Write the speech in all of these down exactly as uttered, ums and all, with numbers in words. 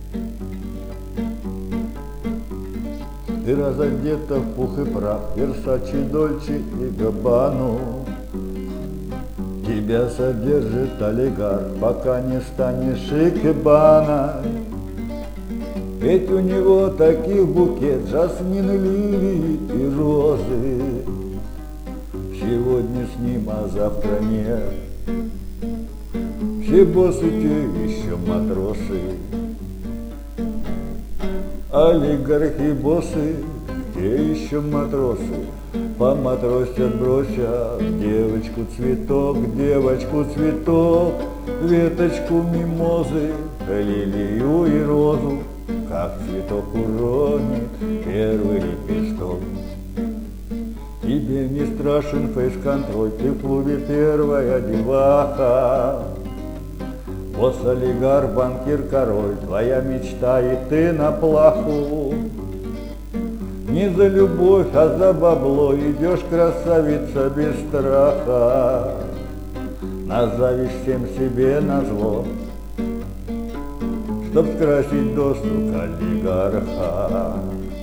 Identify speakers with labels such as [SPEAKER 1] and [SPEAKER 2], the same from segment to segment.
[SPEAKER 1] Ты разодета в пух и прах, Версачи, Дольче и Габбану. Тебя содержит олигарх, пока не станешь икебаной. Ведь у него таких букет, жасмин, лилии и розы. Сегодня с ним, а завтра нет. Все боссы, те еще матросы. Олигархи, боссы, те еще матросы. Поматросят, бросят девочку цветок, девочку цветок, веточку мимозы, лилию и розу, как цветок уронит первый лепесток. Тебе не страшен фейс-контроль, ты в клубе первая деваха. Босс, олигарх, банкир, король, твоя мечта, и ты на плаху. Не за любовь, а за бабло идешь, красавица, без страха. Назовешь всем себе назло, чтоб скрасить досуг олигарха.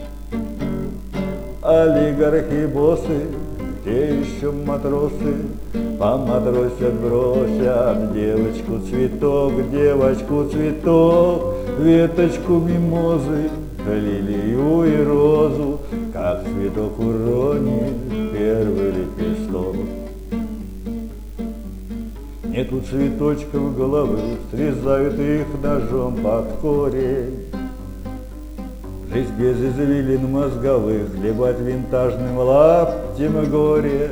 [SPEAKER 1] Олигархи, боссы, те еще матросы, поматросят, бросят девочку цветок, девочку цветок, веточку мимозы, лилию и розу, как цветок уронит первый лепесток. Нету цветочков головы, срезают их ножом под корень. Жизнь без извилин мозговых, хлебать винтажным лаптем горе.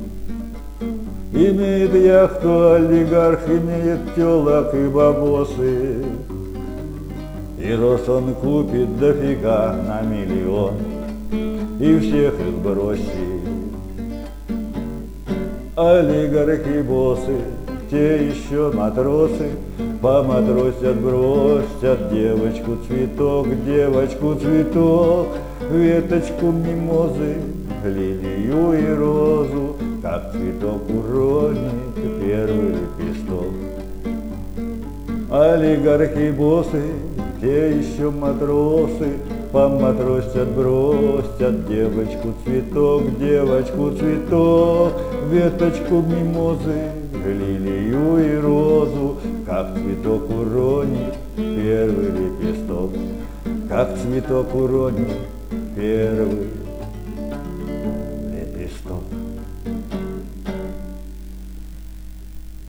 [SPEAKER 1] Имеет яхту олигарх, имеет телок и бабосы. И рост он купит дофига на миллион, и всех их бросит. Олигархи, боссы, те еще матросы, поматросят, бросят девочку цветок, девочку цветок, веточку мимозы, лилию и розу, как цветок уронит первый лепесток. Олигархи, боссы, те еще матросы, поматросят, бросят девочку цветок, девочку цветок, веточку мимозы, лилию и розу, как цветок уронит первый лепесток, как цветок уронит первый